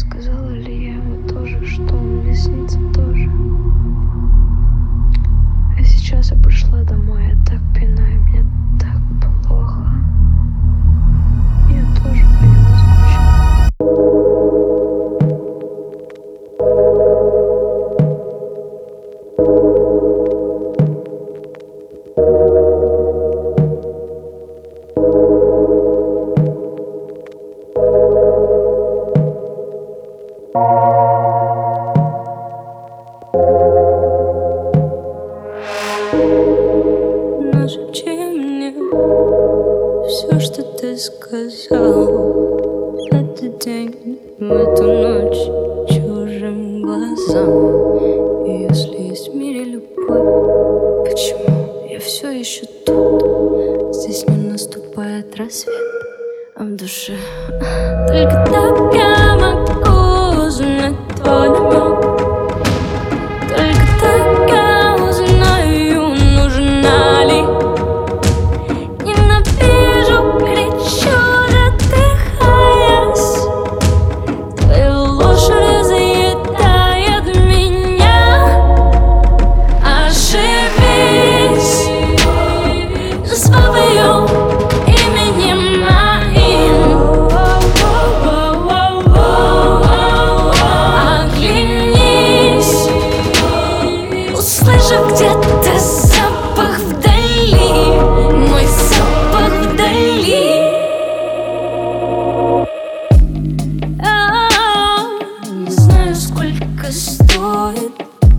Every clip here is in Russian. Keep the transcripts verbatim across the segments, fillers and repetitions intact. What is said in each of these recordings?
сказала ли я ему тоже, что он мне снится тоже. А сейчас я пришла домой, я так пинаю, мне так плохо. Я тоже по нему скучала. Но шепчи мне все, что ты сказал в этот день, в эту ночь чужим глазам. И если есть в мире любовь, почему я все еще тут? Здесь не наступает рассвет, а в душе только так я могу узнать твой намек. Только так я узнаю, нужна ли. Ненавижу, кричу, задыхаясь. Твоя ложь разъедает меня. Ошибись, назвав ее именем моим. Оглянись, услышав где-то запах вдали, мой запах вдали. Я не знаю, сколько стоит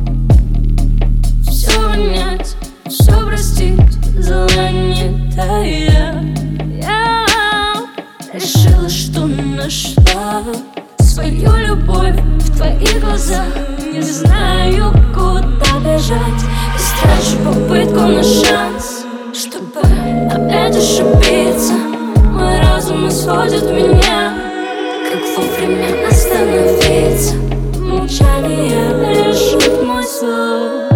все понять, все простить, зла не тая. Я решила, что нашла свою любовь в твоих глазах. Не знаю, куда бежать, и трачу попытку на шанс, чтобы опять ошибиться. Мой разум исходит меня, как вовремя остановиться. Молчание лишит мой слух.